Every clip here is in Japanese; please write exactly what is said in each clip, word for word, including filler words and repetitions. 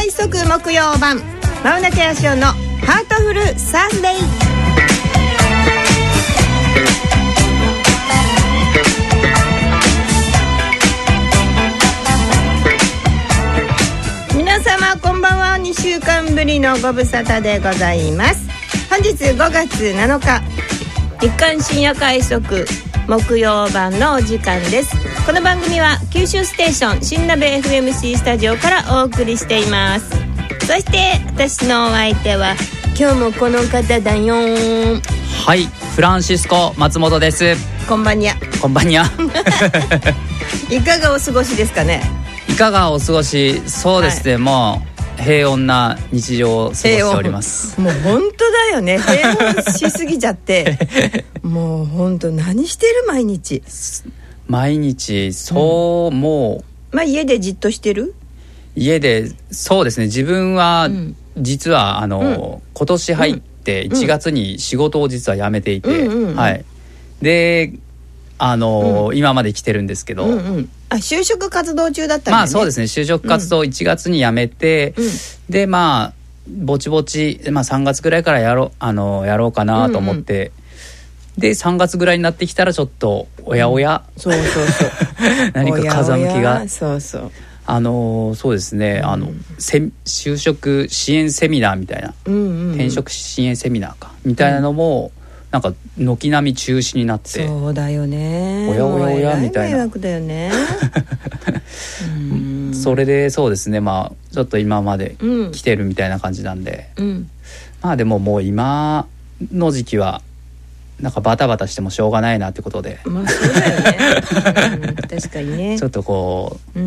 快速木曜版マウナケアションのハートフルサーズデイ。皆様こんばんは。にしゅうかんぶりのご無沙汰でございます。本日ごがつなのか日刊深夜快速木曜版のお時間です。この番組は九州ステーション新鍋 エフエムシー スタジオからお送りしています。そして私のお相手は今日もこの方だよ。 はい、フランシスコ松本です。 こんばんにゃ。 こんばんにゃいかがお過ごしですかね。 いかがお過ごし。そうですね、はい、もう平穏な日常を過ごしております。 もう本当だよね。平穏しすぎちゃってもう本当何してる毎日毎日そう、うん、もうまあ家でじっとしてる。 家でそうですね。自分は、うん、実はあの、うん、今年入っていちがつに仕事を実は辞めていて、うんうんうん、はい。であの、うん、今まで来てるんですけど、うんうん、あ就職活動中だったんだね。まあそうですね。就職活動いちがつに辞めて、うん、でまあぼちぼち、まあ、さんがつぐらいからやろうあのやろうかなと思って、うんうん、でさんがつぐらいになってきたらちょっとおやおや、うん、そうそうそう何か風向きがおやおやそうそうあのそうですね、うん、あの就職支援セミナーみたいな、うんうんうん、転職支援セミナーかみたいなのも、うんなんか軒並み中止になって。 そうだよね。 おやおやおやみたいな。 迷惑だよねうんそれでそうですね、まあちょっと今まで来てるみたいな感じなんで、うん、まあでももう今の時期はなんかバタバタしてもしょうがないなってことで。 まあそうだよね、うん、確かにね。 ちょっとこう、うん、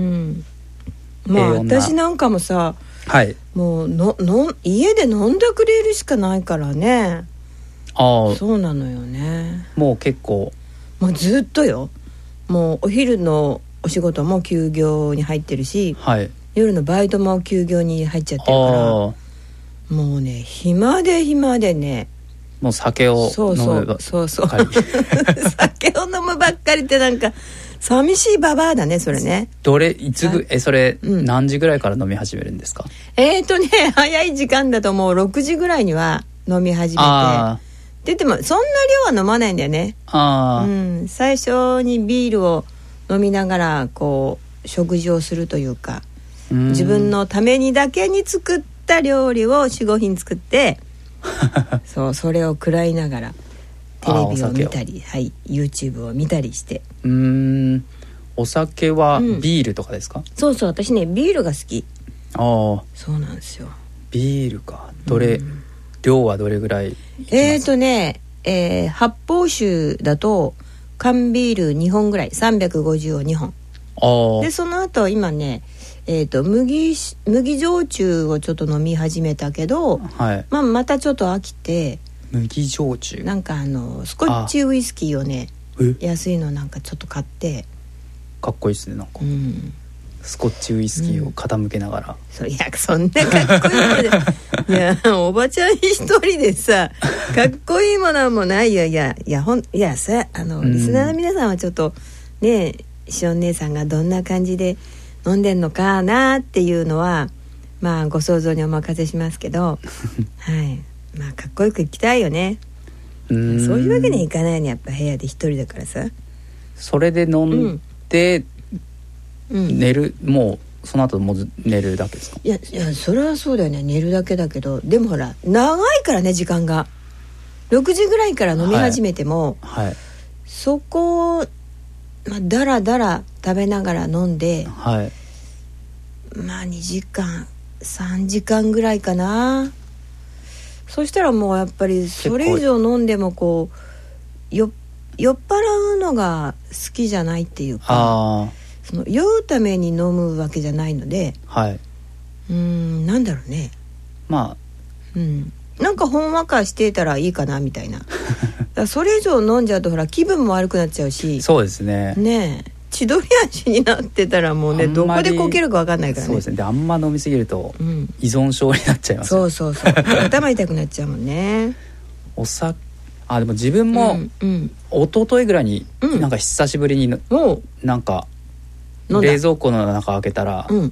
まあ私なんかもさ、はい、もうのの家で飲んでくれるしかないからね。あそうなのよね。 もう結構もうずっとよ。もうお昼のお仕事も休業に入ってるし、はい、夜のバイトも休業に入っちゃってるからもうね暇で暇でね。 もう酒を飲むばっかり。そうそうそうそう酒を飲むばっかりってなんか寂しいババアだねそれね。どれいつぐえそれ、うん、何時ぐらいから飲み始めるんですか。 えーとね早い時間だともうろくじぐらいには飲み始めて。あででもそんな量は飲まないんだよね。あ、うん、最初にビールを飲みながらこう食事をするというか、う自分のためにだけに作った料理を よん,ご 品作ってそうそれを食らいながらテレビを見たり、はい、YouTube を見たりして。 うーんお酒はビールとかですか。うん、 そうそう私ねビールが好き。あそうなんですよ。 ビールかどれ、うん量はどれぐらい。 えーとね、えー、発泡酒だと缶ビールにほんぐらいさんびゃくごじゅうをにほん。あでその後今ね、えーと 麦, 麦焼酎をちょっと飲み始めたけど、はいまあ、またちょっと飽きて麦焼酎なんかあのスコッチウイスキーをね安いのなんかちょっと買ってかっこいいですねなんか、うんスコッチウイスキーを傾けながら、うん、 そいやそんなかっこいいものでいやおばちゃん一人でさかっこいいものはもうないよ。いやいやほんいやさあの、うん、リスナーの皆さんはちょっとねしおん姉さんがどんな感じで飲んでんのかなっていうのはまあご想像にお任せしますけどはいまあかっこよくいきたいよね。うんそういうわけにいかないよねやっぱ部屋で一人だからさ。 それで飲んで、うんうん、寝るもうその後もう寝るだけですか。 いやいやそれはそうだよね寝るだけだけどでもほら長いからね時間がろくじぐらいから飲み始めても、はいはい、そこを、まあ、だらだら食べながら飲んで、はい、まあにじかんさんじかんぐらいかな。そしたらもうやっぱりそれ以上飲んでもこうよ酔っ払うのが好きじゃないっていうかあその酔うために飲むわけじゃないので、はい、うーんなんだろうねまあ、うん、なんかほんわかしてたらいいかなみたいなだそれ以上飲んじゃうとほら気分も悪くなっちゃうしそうですねねえ千鳥足になってたらもうねどこでこけるか分かんないからね。 そうですねであんま飲みすぎると依存症になっちゃいます、 うん、そうそうそう頭痛くなっちゃうもんねお酒あでも自分も、うんうん、一昨日ぐらいに、うん、なんか久しぶりになんか冷蔵庫の中開けたら、うん、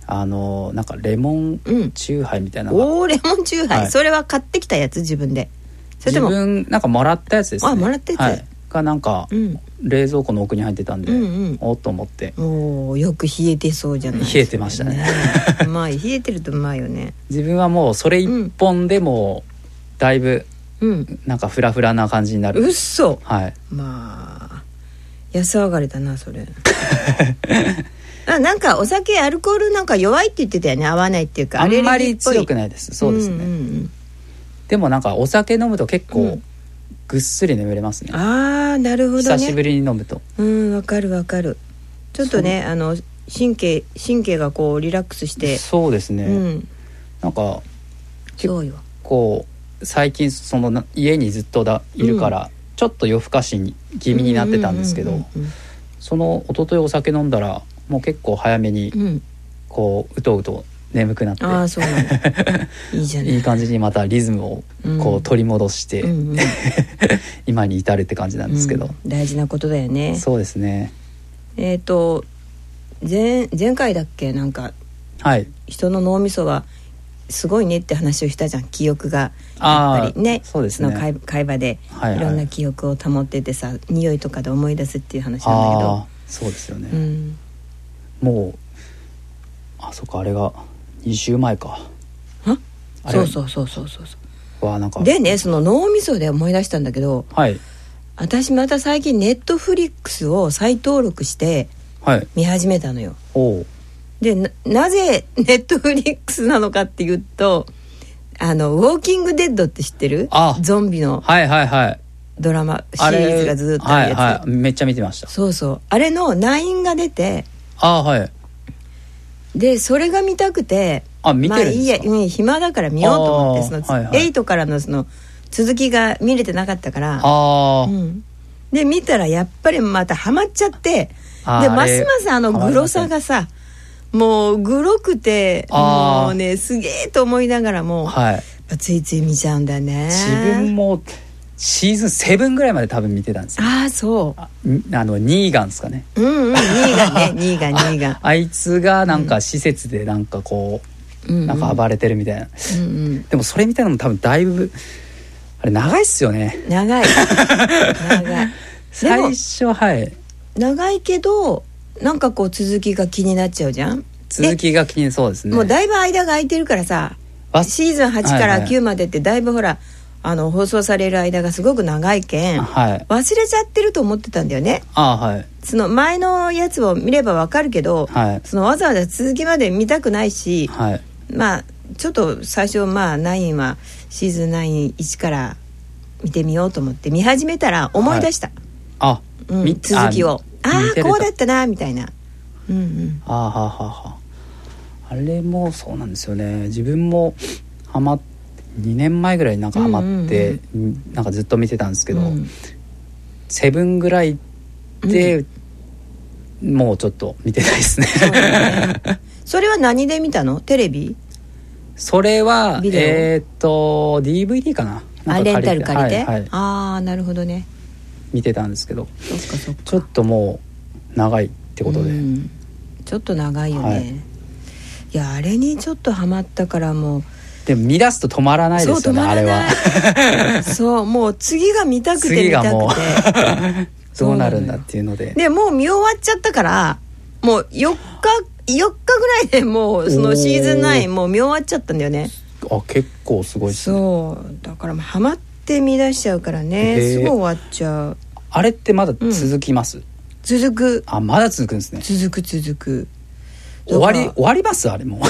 あのなんかレモンチューハイみたいなのが、 うん、おーレモンチューハイ、はい、それは買ってきたやつ自分で？それとも自分なんかもらったやつですね。 あもらったやつ、はい、 がなんか、うん、冷蔵庫の奥に入ってたんで、うんうん、おっと思って。 およく冷えてそうじゃないですか、 ね、冷えてましたねうまい冷えてるとうまいよね。 自分はもうそれ一本でもだいぶなんかフラフラな感じになる。 うっそ、 はい、 まあ安上がりだなそれあなんかお酒アルコールなんか弱いって言ってたよね。合わないっていうかあんまり強くないです。そうですね、うんうんうん、でもなんかお酒飲むと結構ぐっすり眠れますね、うん、ああなるほどね。 久しぶりに飲むとうんわかるわかる。ちょっとねあの神経神経がこうリラックスして。 そうですね、うん、なんか結構最近その家にずっとだいるから、うん、ちょっと夜更かしに気味になってたんですけど、その一昨日お酒飲んだらもう結構早めにこううとうと眠くなって、 あそうなんだいいじゃない。 いい感じにまたリズムをこう取り戻して、うんうん、今に至るって感じなんですけど、 うん、大事なことだよね。 そうですね。 えっと 前, 前回だっけなんか、はい、人の脳みそはすごいねって話をしたじゃん。記憶がやっぱりね、 そうですね、 その 会, 会話でいろんな記憶を保っててさ、はいはい、匂いとかで思い出すっていう話なんだけど。 あそうですよね、 うん、 もうあそっかあれがにしゅうまえか。 あそうそうそうそうそうわなんかでねその脳みそで思い出したんだけど、 はい、 私また最近ネットフリックスを再登録して見始めたのよ、はい、おで な, なぜネットフリックスなのかっていうとあのウォーキングデッドって知ってる？あゾンビのはいはいはいドラマシリーズがずっとあるやつ、はいはい、 めっちゃ見てました。 そうそうあれのナインが出て、 あはいでそれが見たくて、 あ見てるんですか？まあいいや、 うん、暇だから見ようと思ってその、はいはい、エイトからのその続きが見れてなかったから、あ、うん、で見たらやっぱりまたハマっちゃって、でますますあのグロさがさもうグロくてもうねすげえと思いながらも、はい、ついつい見ちゃうんだね。 自分もシーズンセブンぐらいまで多分見てたんですよ。 ああそうああのニーガンですかね。 うんうんニーガンねニーガンニーガン あ, あいつがなんか施設でなんかこう、うん、なんか暴れてるみたいな、うんうん、でもそれみたいなのも多分だいぶあれ長いっすよね。 長い長い最初はい長いけどなんかこう続きが気になっちゃうじゃん。 続きが気にそうですね。 もうだいぶ間が空いてるからさシーズンはちからきゅうまでってだいぶほら、はいはいあの放送される間がすごく長いけん、はい、忘れちゃってると思ってたんだよね。 あ、はい、 その前のやつを見ればわかるけど、はい、そのわざわざ続きまで見たくないし、はい、まあちょっと最初まあナインはシーズンナインいちから見てみようと思って見始めたら思い出した、はい、あ、うん、続きをああこうだったなみたいな、うんうん、 あはははあれもそうなんですよね。自分もハマってにねんまえぐらいになんかハマって、うんうんうん、なんかずっと見てたんですけど、うん、セブンぐらいで、うん、もうちょっと見てないですね。そうねそれは何で見たの？テレビ？ それはえー、っと ディーブイディー かな、 なんかレンタル借りて、 はいはい、 ああなるほどね見てたんですけど、 そっかそっかちょっともう長いってことで、うん、 ちょっと長いよね、はい、いやあれにちょっとハマったからもうでも見出すと止まらないですよね。あれはそうもう次が見たくて見たくて次がもうどうなるんだっていうのででもう見終わっちゃったからもうよっかよっかぐらいでもうそのシーズンナインもう見終わっちゃったんだよね。 あ結構すごいですね。 そうだからハマって見出しちゃうからねすぐ終わっちゃう。 あれってまだ続きます？うん、 続く。 あまだ続くんですね。 続く続く終わり終わりますあれも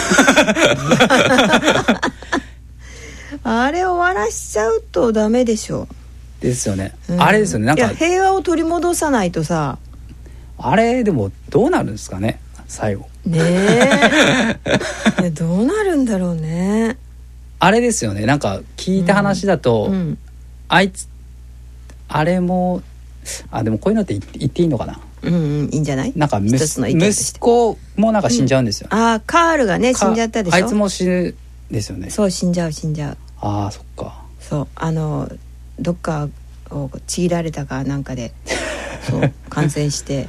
あれ終わらしちゃうとダメでしょ。 ですよね、うん、あれですよねなんかいや平和を取り戻さないとさあれでもどうなるんですかね最後ねえどうなるんだろうね。 あれですよねなんか聞いた話だと、うんうん、あいつあれもあでもこういうのって言っていいのかな。 うんうん、いいんじゃない。 なんか息子もなんか死んじゃうんですよ、 うん、あカールがね死んじゃったでしょ。 あいつも死ぬですよね。 そう死んじゃう死んじゃう。 あそっか。 そうあのどっかをちぎられたかなんかでそう感染して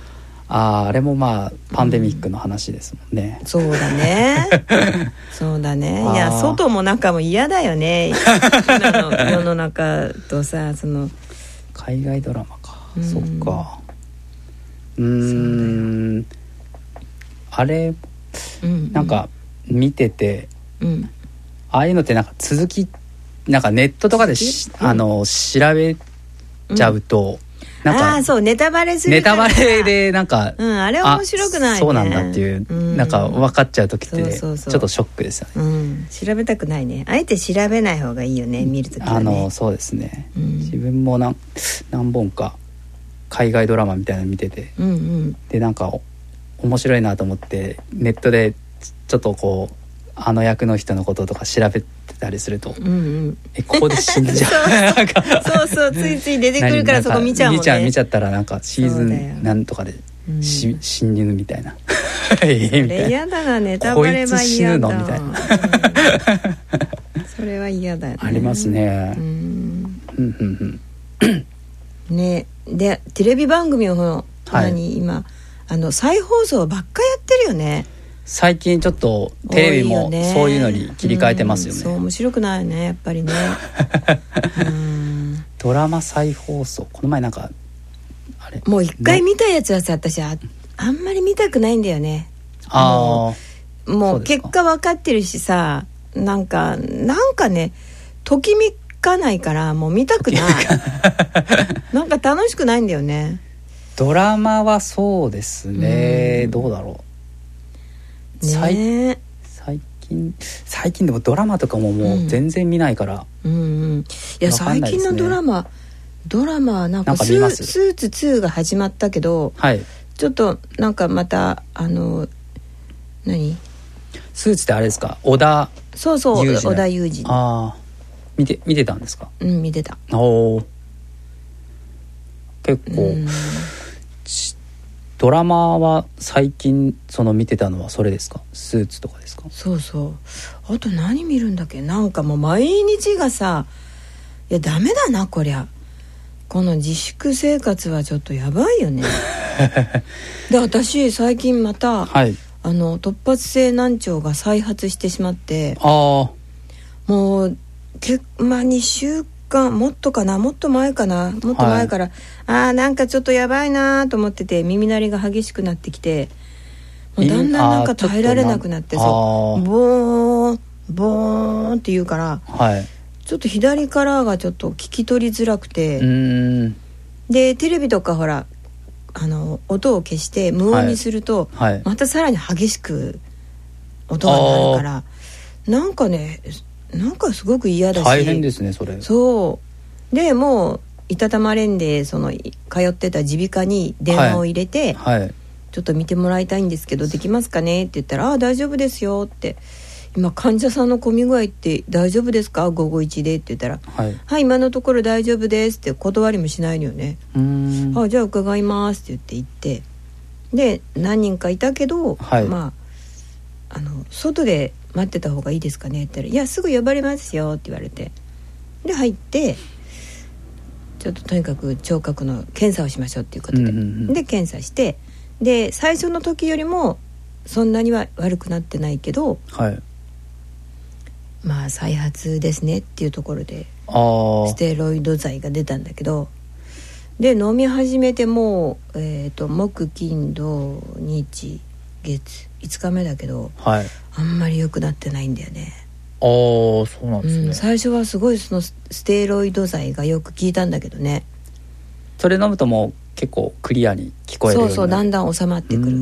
ああ、あれもまあパンデミックの話ですもんね、 うん、そうだねそうだね。いや外も中も嫌だよね今の世の中とさ、その海外ドラマか、うん、そっか、うーん、あれ、うんうん、なんか見てて、うん、ああいうのってなんか続きなんかネットとかでし、うん、あの調べちゃうと、うん、なんかあそうネタバレするからネタバレでなんか、 うん、あれ面白くないね。 そうなんだっていう、うん、なんか分かっちゃう時って、ね、そうそうそうちょっとショックですよね、 うん、調べたくないね。あえて調べない方がいいよね、見るときはね。 あのそうですね、うん、自分も何何本か海外ドラマみたいなの見てて、うんうん、でなんか面白いなと思ってネットでちょっとこうあの役の人のこととか調べてたりすると、うんうん、えここで死んじゃうそうそうついつい出てくるからそこ見ちゃうもんね。 見ちゃう見ちゃったらなんかシーズンなんとかでし、うん、死ぬみたいなそれ嫌だな、ネタバレは嫌だ。こいつ死ぬのみたいな、うん、それは嫌だよね。 ありますね、うん、うんうんね。でテレビ番組を、はい、何今あの再放送ばっかやってるよね最近。ちょっとテレビもそういうのに切り替えてますよね、 うん、そう面白くないよねやっぱりねうん、 ドラマ再放送この前なんかあれもう一回見たやつはさ、私 あ, あんまり見たくないんだよね。ああもう結果分かってるしさ、なんかなんかねときめかないからもう見たくないなんか楽しくないんだよね。 ドラマはそうですね、うん、どうだろう、ね、最近最近でもドラマとかももう全然見ないから、うんうんうん、いや最近のドラマドラマなんかスー、スーツツーが始まったけど、はい、ちょっとなんかまたあの何スーツってあれですか、織田そうそう織田裕二。 ああ見て見てたんですか。 うん見てた。 お結構、うん、ドラマは最近その見てたのはそれですか、スーツとかですか。 そうそう。あと何見るんだっけ、なんかもう毎日がさ、いやダメだなこりゃ、この自粛生活はちょっとやばいよねで私最近また、はい、あの突発性難聴が再発してしまって、あもうけ、まあ、にしゅうかんもっとかなもっと前かなもっと前から、はい、あーなんかちょっとやばいなと思ってて、耳鳴りが激しくなってきて、もうだんだんなんか耐えられなくなって、そうボーンボーンって言うから、はい、ちょっと左からがちょっと聞き取りづらくて、うーんでテレビとかほらあの音を消して無音にすると、はいはい、またさらに激しく音が鳴るから、なんかねなんかすごく嫌だし大変ですねそれ。 そうでもういたたまれんでその通ってた耳鼻科に電話を入れて、はいはい、ちょっと見てもらいたいんですけどできますかねって言ったら、あ大丈夫ですよって、今患者さんの混み具合って大丈夫ですかごごいちでって言ったら、はい、はい今のところ大丈夫ですって断りもしないのよね。うーんあじゃあ伺いますって言って行って、で何人かいたけど、はい、まああの外で待ってた方がいいですかねって言ったら、いやすぐ呼ばれますよって言われて、で入ってちょっととにかく聴覚の検査をしましょうっていうことで、うんうんうん、で検査して、で最初の時よりもそんなには悪くなってないけど、はい、まあ再発ですねっていうところでステロイド剤が出たんだけど、で飲み始めてもう、えーと、木金土日月いつかめだけど、はい、あんまり良くなってないんだよね。 ああそうなんですね、うん、 最初はすごいそのステロイド剤がよく効いたんだけどね、 それ飲むともう結構クリアに聞こえるようになる。そうそうだんだん収まってくる。うん、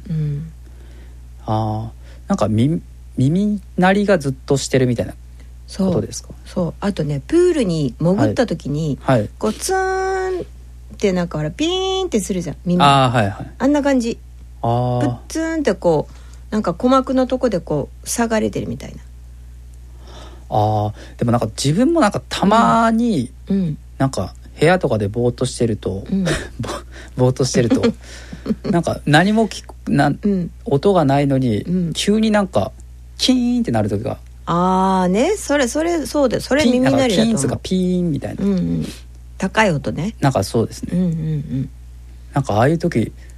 うん、あなんか 耳, 耳鳴りがずっとしてるみたいなことですか。 そうそうあとねプールに潜った時に、はいはい、こうツーンってなんかほらピーンってするじゃん耳。あ、はいはい、あんな感じ。あプッツーンってこうなんか鼓膜のとこでこう塞がれてるみたいな。 あでもなんか自分もなんかたまに、うん、なんか部屋とかでぼーっとしてると、うん、ぼーっとしてるとなんか何も聞くな、うん、音がないのに、うん、急になんかキーンってなる時が。 ああねそれそれそうでそれ耳鳴りだと思う。 ピーンつかピーンみたいな、うんうん、 高い音ね。 なんかそうですね、うんうんうん、なんかああいう時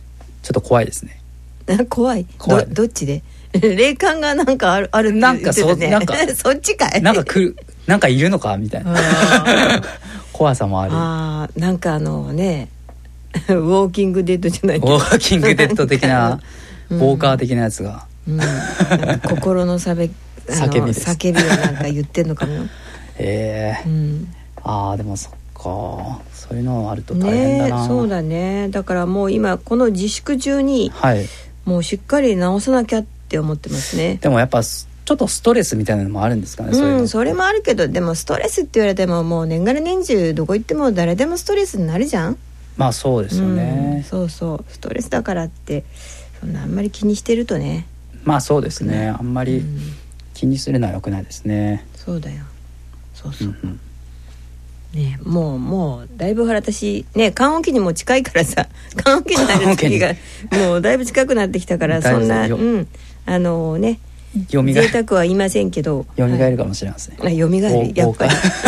ちょっと怖いですね。 怖い怖いど, どっちで霊感がなんかあるあるって言ってたね。 なんか そ, なんかそっちかい。 なんか来るなんかいるのかみたいな怖さもある。 あなんかあのねウォーキングデッドじゃないけどウォーキングデッド的なウォーカー的なやつが、 うん、心の叫び叫びです叫びをなんか言ってんのかも。 ええーうん、ああでもそっかそういうのあると大変だな、 ね、そうだね。だからもう今この自粛中に、はい、もうしっかり直さなきゃって思ってますね。 でもやっぱちょっとストレスみたいなのもあるんですかね。そういうの、 うん、それもあるけどでもストレスって言われてももう年がら年中どこ行っても誰でもストレスになるじゃん。 まあそうですよね、 うん、そうそうストレスだからってそんなあんまり気にしてるとね。 まあそうですね、あんまり気にするのは良くないですね、 うん、そうだよそうそう、うんうんね、もうもうだいぶ私ね棺桶にも近いからさ棺桶になる時がもうだいぶ近くなってきたからそんなうんあのねよみがえ贅沢は言いませんけどよみがえるかもしれません、 はい、よみがえるやっぱり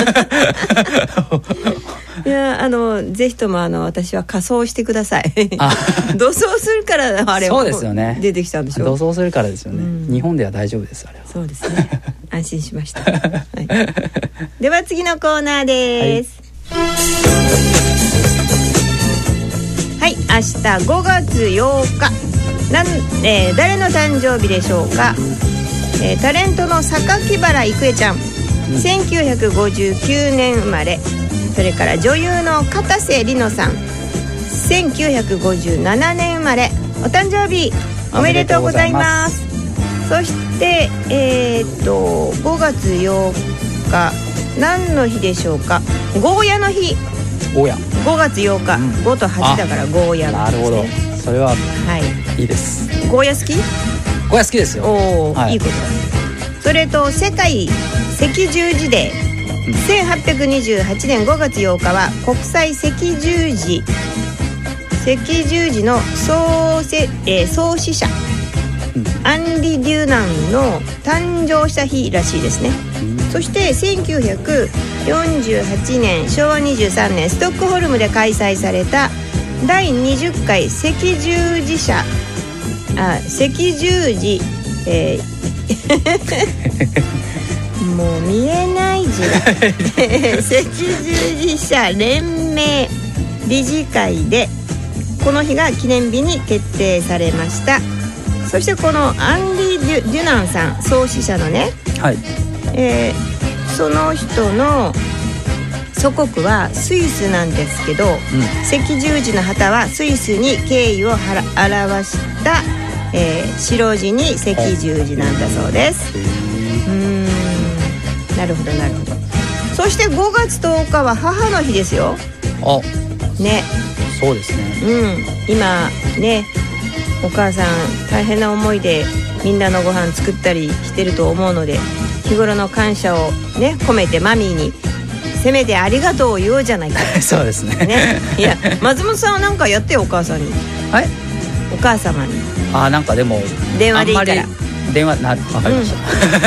いやあのぜひともあの私は仮装してください土葬するからあれそうですよね出てきたんでしょ。 土葬するからですよね、うん、日本では大丈夫ですあれは。 そうですね安心しました、はい、では次のコーナーです。はい、はい、明日ごがつようかなん、えー、誰の誕生日でしょうか。えー、タレントの榊原郁恵ちゃん、うん、せんきゅうひゃくごじゅうきゅうねん生まれ。それから女優の片瀬里乃さんせんきゅうひゃくごじゅうななねん生まれ。お誕生日おめでとうございます。そしてえー、っとごがつようか何の日でしょうか。ゴーヤの日。 ゴーヤごがつようか、うん、ごとはちだからゴーヤの日ですね。なるほどそれは、はい、いいです。 ゴーヤ好き？ ゴーヤ好きですよ。 おー、はい、いいことだ。それと世界赤十字デー、うん、せんはっぴゃくにじゅうはちねんごがつようかは国際赤十字赤十字の創せ、えー、創始者、うん、アンリ・デュナンの誕生した日らしいですね、うん、そしてせんきゅうひゃくよんじゅうはちねんしょうわにじゅうさんねんストックホルムで開催されただいにじゅっかい赤十字社あ赤十字、えーもう見えない字が赤十字社連盟理事会でこの日が記念日に決定されました。そしてこのアンリ・デュ、デュナンさん創始者のね、はいえー、その人の祖国はスイスなんですけど、うん、赤十字の旗はスイスに敬意を表した、えー、白地に赤十字なんだそうです。うーんなるほどなるほど。そしてごがつとおかは母の日ですよ。 あねそうですね。 うん今ねお母さん大変な思いでみんなのご飯作ったりしてると思うので日頃の感謝をね込めてマミーにせめてありがとうを言おうじゃないかそうですね。 ねいや松本さんは何かやってよお母さんに。 はいお母様にあなんかでも電話でいいから電話な分かりました、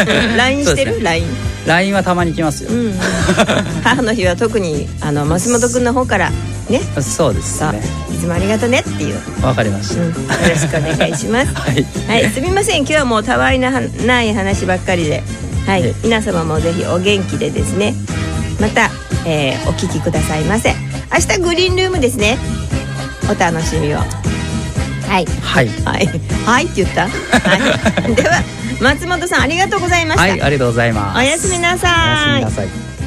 うん、ライン してる、ね、ラインライン はたまに来ますよ、うんうん、 母の日は特にあの松本くんの方からねそうですねいつもありがとねっていう分かりました、うん、よろしくお願いしますはい、はい、すみません今日はもうたわいなない話ばっかりで、はい、皆様もぜひお元気でですねまた、えー、お聞きくださいませ。明日グリーンルームですね。お楽しみを。はいはいはい、はいって言った、はい、では松本さんありがとうございました。 はいありがとうございます。 おやすみなさい。 おやすみなさい。